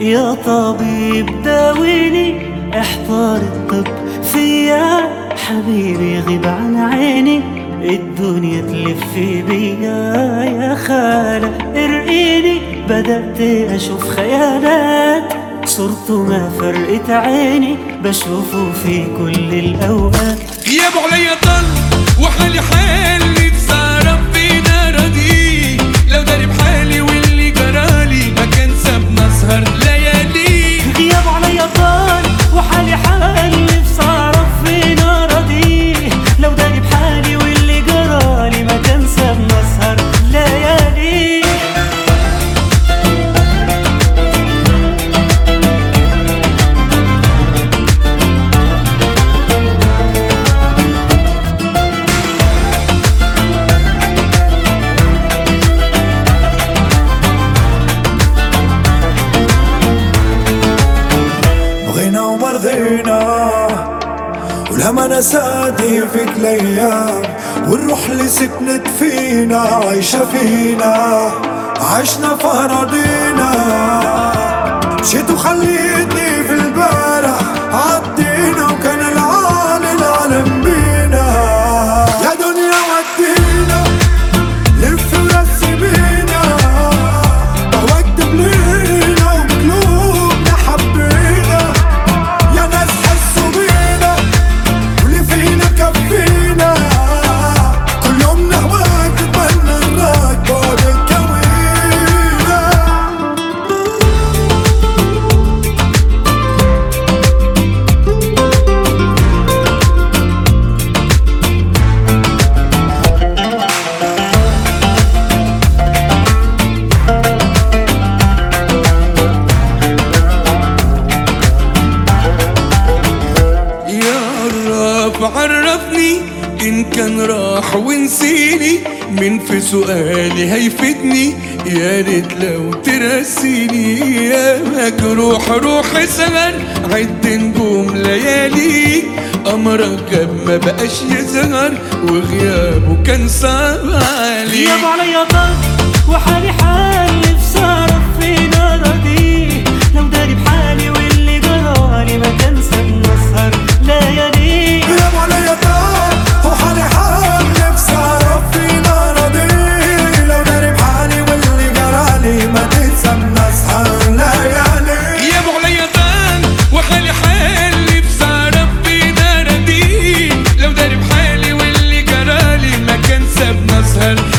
يا طبيب داويني، احضر الطب فيا حبيبي، غيب عن عيني، الدنيا تلف بيا يا خالة ارقيني. بدأت أشوف خيالات، صورته ما فرقت عيني، بشوفه في كل الأوقات. غيابه عليا طل وحالي حالي، بسهرب في ناري، لو داري بحالي واللي جرالي ما كان سابنا سهر ليالي. غيابه عليا طال وحالي حالي، بسهرب في ناري، لو داري بحالي واللي جرالي ما كان سابنا سهر ليالي. ولما نساتي فيك الايام، والروح اللي سكنت فينا عايشة فينا، عشنا في أراضينا. مشيت وخليتني في البارح، عدينا وكان العالم بينا. يا دنيا ودينا لف ورسي بينا، بوكتب لينا وبقلوبنا حبينا. يا ناس حسوا بينا واللي فينا كفينا، كل يوم نهواك تتمنى نراك بعد الكوينة. عرفني إن كان راح ونسيني، من في سؤالي هيفيدني، يا ريت لو ترسيني. يا مجروح روح سهر عد نجوم ليالي، أمرك جاب ما بقاش يظهر وغيابه كان صعب علي. غيابه عليا طال وحالي حالي، بسهرب في ناري، لو داري بحالي واللي جرالي ما كان سابنا سهر ليالي. غيابه عليا طال وحالي حالي، بسهرب في ناري، لو داري بحالي واللي جرالي ما كان سابنا سهر ليالي. غيابه عليا طال وحالي حالي، بسهرب في ناري، لو داري بحالي واللي جرالي ما كان سابنا سهر